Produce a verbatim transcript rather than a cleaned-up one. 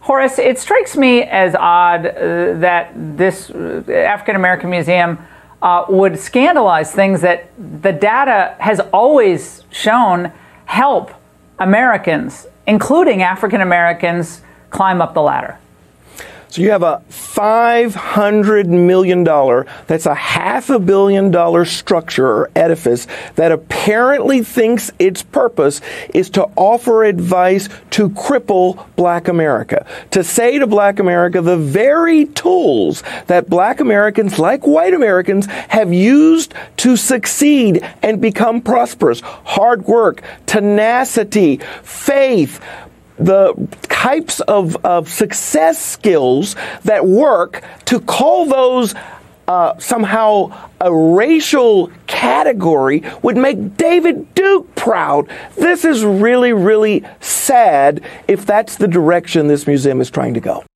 Horace, it strikes me as odd uh, that this uh, African American museum uh, would scandalize things that the data has always shown help Americans, including African Americans, climb up the ladder. So you have a five hundred million dollars, that's a half a billion dollar structure or edifice that apparently thinks its purpose is to offer advice to cripple Black America. To say to Black America the very tools that Black Americans, like white Americans, have used to succeed and become prosperous. Hard work, tenacity, faith, the types of, of success skills that work, to call those uh, somehow a racial category would make David Duke proud. This is really, really sad if that's the direction this museum is trying to go.